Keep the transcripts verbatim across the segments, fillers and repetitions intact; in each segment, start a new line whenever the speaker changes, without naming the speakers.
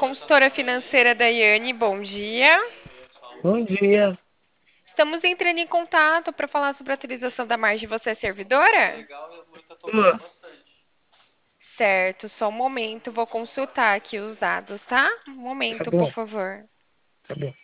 consultora financeira Daiane, bom dia.
Bom dia.
Estamos entrando em contato para falar sobre a atualização da margem. Você é servidora?
Pô,
Certo, só um momento, vou consultar aqui os dados, tá? Um
tá
momento, por
bom,
favor.
tá bom.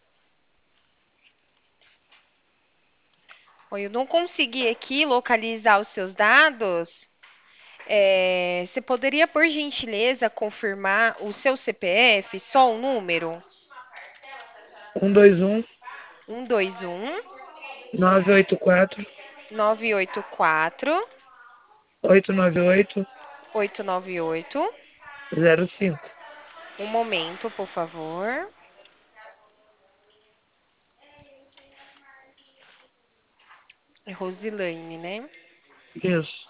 Oi, eu não consegui aqui localizar os seus dados. É, você poderia, por gentileza, confirmar o seu C P F, só o número?
Um, dois, um,
Um dois um
nove, oito, quatro,
nove oito quatro
oito, nove, oito,
oito nove oito.
zero, cinco.
Um momento, por favor. É Rosilane, né?
Isso.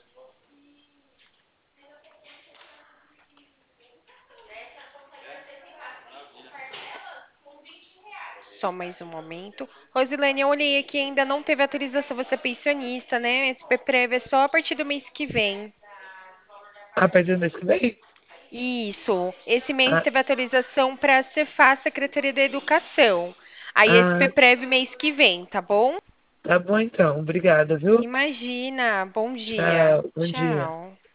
Só mais um momento. Rosilane, eu olhei aqui, ainda não teve atualização. Você é pensionista, né? S P Prev é só a partir do mês que vem.
A partir do mês que vem?
Isso. Esse mês
Ah,
teve atualização para a Cefaz, Secretaria da Educação. Aí S P
ah,
Prev mês que vem, tá bom?
tá bom então. Obrigada, viu?
Imagina. Bom dia.
Tchau, bom dia.
Tchau.